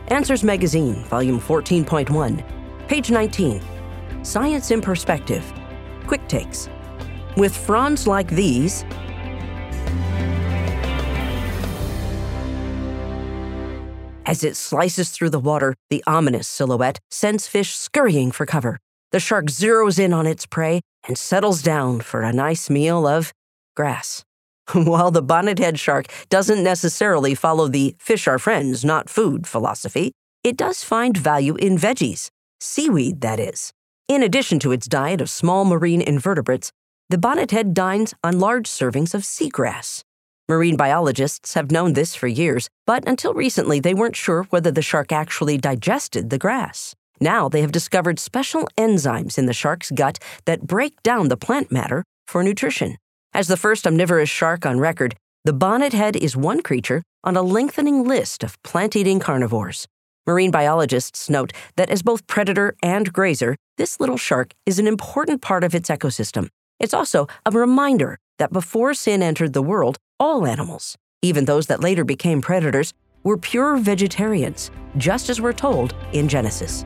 Answers Magazine, Volume 14.1, page 19. Science in Perspective. Quick Takes. With fronds like these, as it slices through the water, the ominous silhouette sends fish scurrying for cover. The shark zeroes in on its prey and settles down for a nice meal of grass. While the bonnethead shark doesn't necessarily follow the fish are friends, not food philosophy, it does find value in veggies, seaweed that is. In addition to its diet of small marine invertebrates, the bonnethead dines on large servings of seagrass. Marine biologists have known this for years, but until recently they weren't sure whether the shark actually digested the grass. Now they have discovered special enzymes in the shark's gut that break down the plant matter for nutrition. As the first omnivorous shark on record, the bonnethead is one creature on a lengthening list of plant-eating carnivores. Marine biologists note that as both predator and grazer, this little shark is an important part of its ecosystem. It's also a reminder that before sin entered the world, all animals, even those that later became predators, were pure vegetarians, just as we're told in Genesis.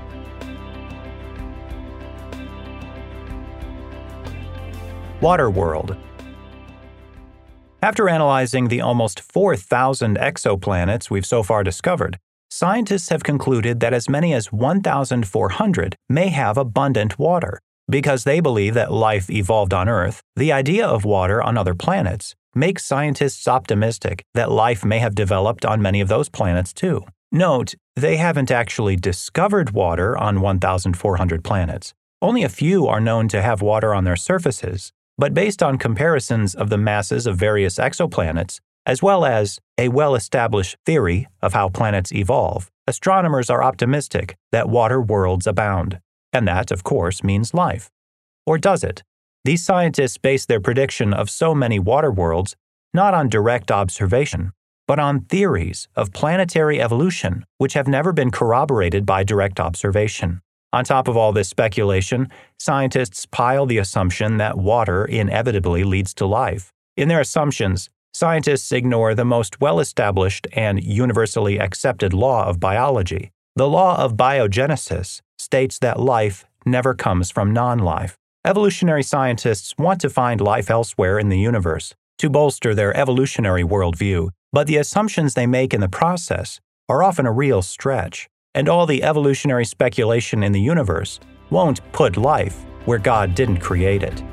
Waterworld. After analyzing the almost 4,000 exoplanets we've so far discovered, scientists have concluded that as many as 1,400 may have abundant water. Because they believe that life evolved on Earth, the idea of water on other planets makes scientists optimistic that life may have developed on many of those planets too. Note, they haven't actually discovered water on 1,400 planets. Only a few are known to have water on their surfaces, but based on comparisons of the masses of various exoplanets, as well as a well-established theory of how planets evolve, astronomers are optimistic that water worlds abound. And that, of course, means life. Or does it? These scientists base their prediction of so many water worlds not on direct observation, but on theories of planetary evolution which have never been corroborated by direct observation. On top of all this speculation, scientists pile the assumption that water inevitably leads to life. In their assumptions, scientists ignore the most well-established and universally accepted law of biology. The law of biogenesis states that life never comes from non-life. Evolutionary scientists want to find life elsewhere in the universe to bolster their evolutionary worldview, but the assumptions they make in the process are often a real stretch, and all the evolutionary speculation in the universe won't put life where God didn't create it.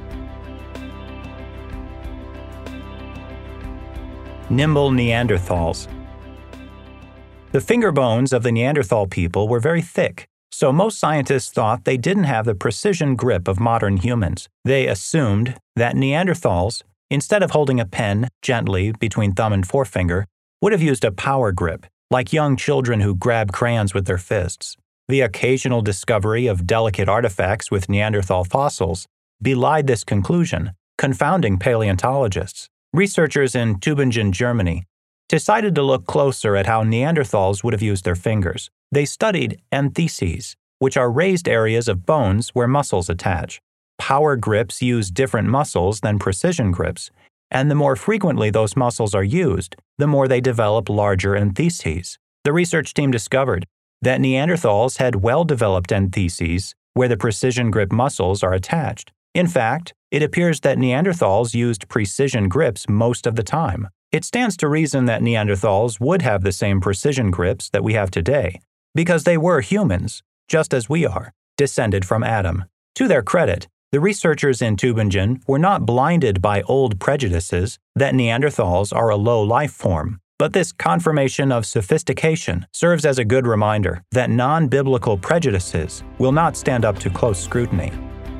Nimble Neanderthals. The finger bones of the Neanderthal people were very thick, so most scientists thought they didn't have the precision grip of modern humans. They assumed that Neanderthals, instead of holding a pen gently between thumb and forefinger, would have used a power grip, like young children who grab crayons with their fists. The occasional discovery of delicate artifacts with Neanderthal fossils belied this conclusion, confounding paleontologists. Researchers in Tübingen, Germany, decided to look closer at how Neanderthals would have used their fingers. They studied entheses, which are raised areas of bones where muscles attach. Power grips use different muscles than precision grips, and the more frequently those muscles are used, the more they develop larger entheses. The research team discovered that Neanderthals had well-developed entheses where the precision grip muscles are attached. In fact, it appears that Neanderthals used precision grips most of the time. It stands to reason that Neanderthals would have the same precision grips that we have today, because they were humans, just as we are, descended from Adam. To their credit, the researchers in Tübingen were not blinded by old prejudices that Neanderthals are a low life form, but this confirmation of sophistication serves as a good reminder that non-biblical prejudices will not stand up to close scrutiny.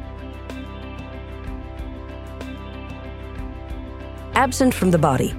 Absent from the body.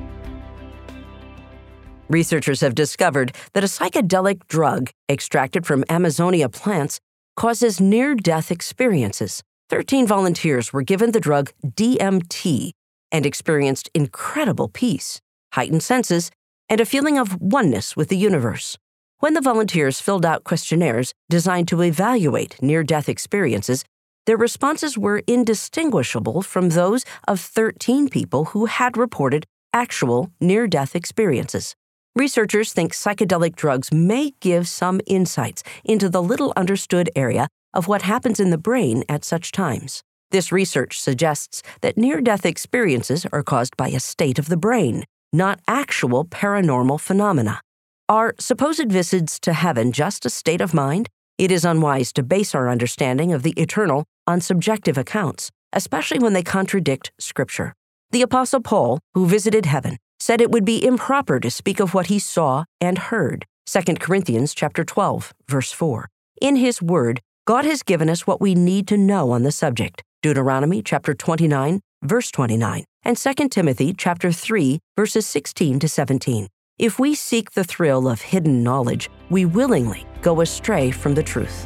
Researchers have discovered that a psychedelic drug extracted from Amazonia plants causes near-death experiences. 13 volunteers were given the drug DMT and experienced incredible peace, heightened senses, and a feeling of oneness with the universe. When the volunteers filled out questionnaires designed to evaluate near-death experiences, their responses were indistinguishable from those of 13 people who had reported actual near-death experiences. Researchers think psychedelic drugs may give some insights into the little understood area of what happens in the brain at such times. This research suggests that near-death experiences are caused by a state of the brain, not actual paranormal phenomena. Are supposed visits to heaven just a state of mind? It is unwise to base our understanding of the eternal on subjective accounts, especially when they contradict Scripture. The Apostle Paul, who visited heaven, said it would be improper to speak of what he saw and heard. 2 Corinthians chapter 12, verse 4. In his word, God has given us what we need to know on the subject. Deuteronomy chapter 29, verse 29, and 2 Timothy chapter 3, verses 16 to 17. If we seek the thrill of hidden knowledge, we willingly go astray from the truth.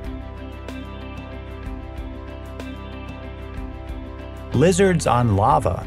Lizards on lava.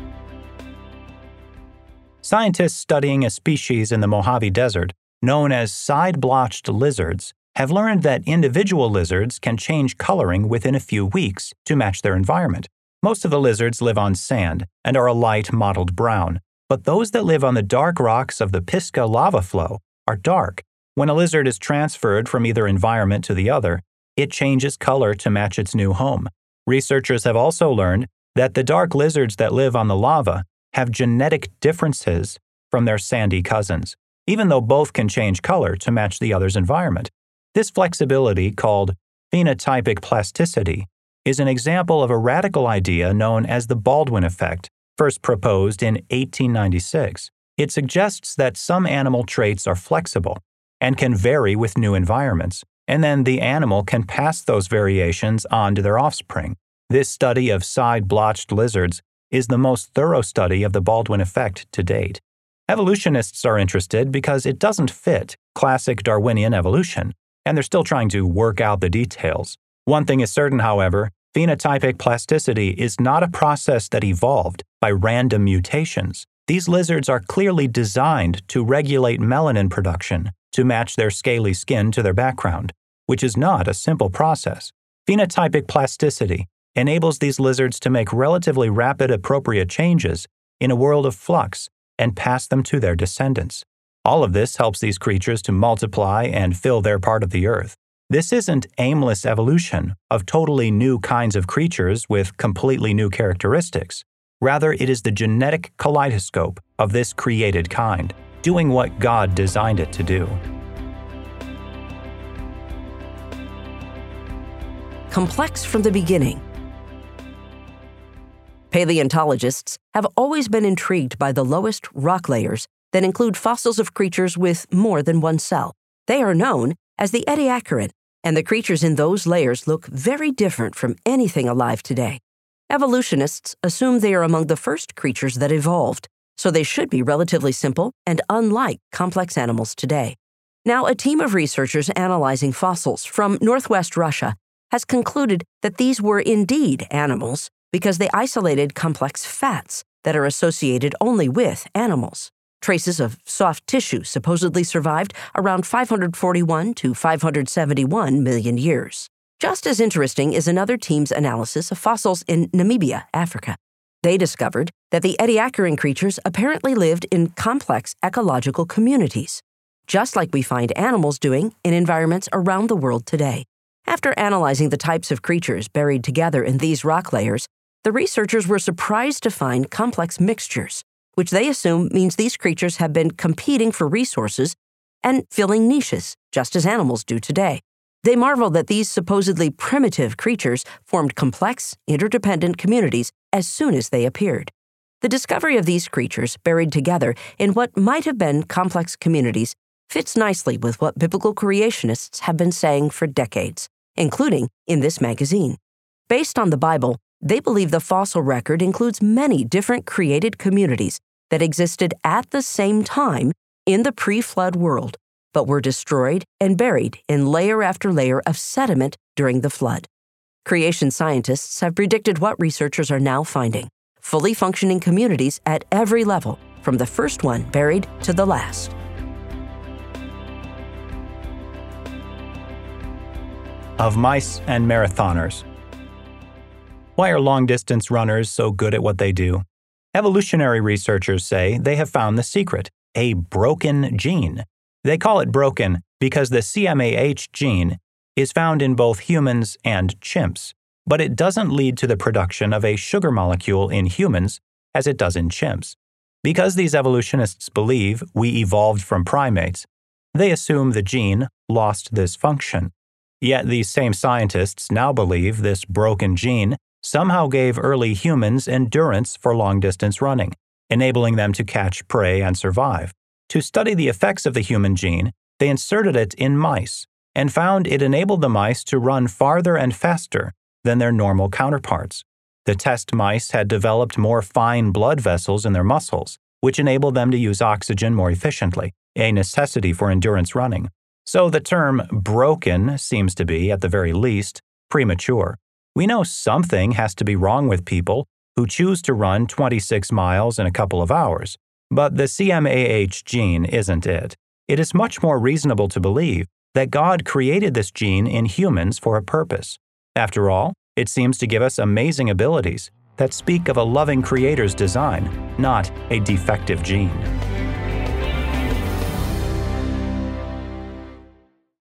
Scientists studying a species in the Mojave Desert, known as side-blotched lizards, have learned that individual lizards can change coloring within a few weeks to match their environment. Most of the lizards live on sand and are a light mottled brown, but those that live on the dark rocks of the Pisgah lava flow are dark. When a lizard is transferred from either environment to the other, it changes color to match its new home. Researchers have also learned that the dark lizards that live on the lava have genetic differences from their sandy cousins, even though both can change color to match the other's environment. This flexibility, called phenotypic plasticity, is an example of a radical idea known as the Baldwin effect, first proposed in 1896. It suggests that some animal traits are flexible and can vary with new environments, and then the animal can pass those variations on to their offspring. This study of side-blotched lizards is the most thorough study of the Baldwin effect to date. Evolutionists are interested because it doesn't fit classic Darwinian evolution, and they're still trying to work out the details. One thing is certain, however, phenotypic plasticity is not a process that evolved by random mutations. These lizards are clearly designed to regulate melanin production to match their scaly skin to their background, which is not a simple process. Phenotypic plasticity enables these lizards to make relatively rapid appropriate changes in a world of flux and pass them to their descendants. All of this helps these creatures to multiply and fill their part of the earth. This isn't aimless evolution of totally new kinds of creatures with completely new characteristics. Rather, it is the genetic kaleidoscope of this created kind, doing what God designed it to do. Complex from the beginning. Paleontologists have always been intrigued by the lowest rock layers that include fossils of creatures with more than one cell. They are known as the Ediacaran, and the creatures in those layers look very different from anything alive today. Evolutionists assume they are among the first creatures that evolved, so they should be relatively simple and unlike complex animals today. Now, a team of researchers analyzing fossils from northwest Russia has concluded that these were indeed animals because they isolated complex fats that are associated only with animals. Traces of soft tissue supposedly survived around 541 to 571 million years. Just as interesting is another team's analysis of fossils in Namibia, Africa. They discovered that the Ediacaran creatures apparently lived in complex ecological communities, just like we find animals doing in environments around the world today. After analyzing the types of creatures buried together in these rock layers, the researchers were surprised to find complex mixtures, which they assume means these creatures have been competing for resources and filling niches, just as animals do today. They marvel that these supposedly primitive creatures formed complex, interdependent communities as soon as they appeared. The discovery of these creatures buried together in what might have been complex communities fits nicely with what biblical creationists have been saying for decades, including in this magazine. Based on the Bible, they believe the fossil record includes many different created communities that existed at the same time in the pre-flood world, but were destroyed and buried in layer after layer of sediment during the flood. Creation scientists have predicted what researchers are now finding: fully functioning communities at every level, from the first one buried to the last. Of mice and marathoners. Why are long-distance runners so good at what they do? Evolutionary researchers say they have found the secret. a broken gene. They call it broken because the CMAH gene is found in both humans and chimps, but it doesn't lead to the production of a sugar molecule in humans as it does in chimps. Because these evolutionists believe we evolved from primates, they assume the gene lost this function. Yet these same scientists now believe this broken gene somehow gave early humans endurance for long-distance running, enabling them to catch prey and survive. To study the effects of the human gene, they inserted it in mice and found it enabled the mice to run farther and faster than their normal counterparts. The test mice had developed more fine blood vessels in their muscles, which enabled them to use oxygen more efficiently, a necessity for endurance running. So the term broken seems to be, at the very least, premature. We know something has to be wrong with people who choose to run 26 miles in a couple of hours, but the CMAH gene isn't it. It is much more reasonable to believe that God created this gene in humans for a purpose. After all, it seems to give us amazing abilities that speak of a loving Creator's design, not a defective gene.